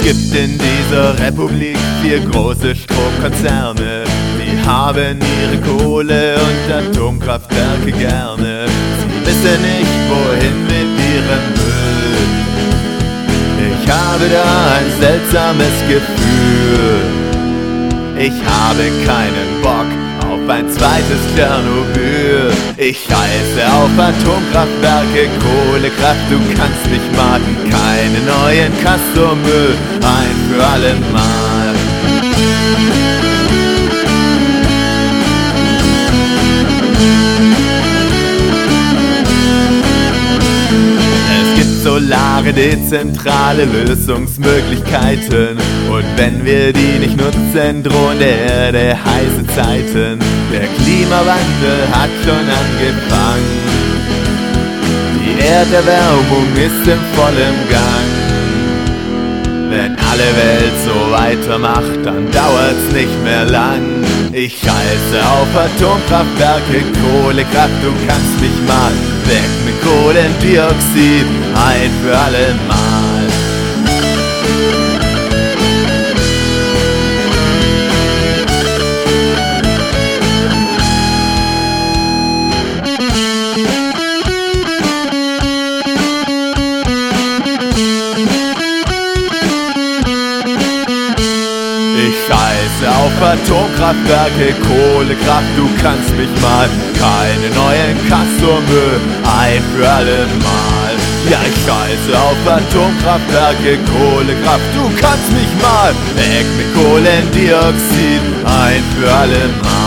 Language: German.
gibt in dieser Republik 4 große Stromkonzerne. Die haben ihre Kohle- und Atomkraftwerke gerne. Sie wissen nicht, wohin mit ihrem Müll. Ich habe da ein seltsames Gefühl. Ich habe keinen Bock auf ein zweites Tschernobyl. Ich scheiße auf Atomkraftwerke, Kohlekraft, du kannst mich mal. Keine neuen Castormüll, ein für alle Mal. Solare, dezentrale Lösungsmöglichkeiten. Und wenn wir die nicht nutzen, drohen der Erde heiße Zeiten. Der Klimawandel hat schon angefangen. Die Erderwärmung ist im vollen Gang. Wenn alle Welt so weitermacht, dann dauert's nicht mehr lang. Ich scheiße auf Atomkraftwerke, Kohlekraft, du kannst mich mal. Weg mit Kohlendioxid, ein für alle Mal. Ich scheiße auf Atomkraftwerke, Kohlekraft, du kannst mich mal. Keine neuen Castormüll, ein für alle Mal. Ja, ich scheiße auf Atomkraftwerke, Kohlekraft, du kannst mich mal. Weg mit Kohlendioxid, ein für alle Mal.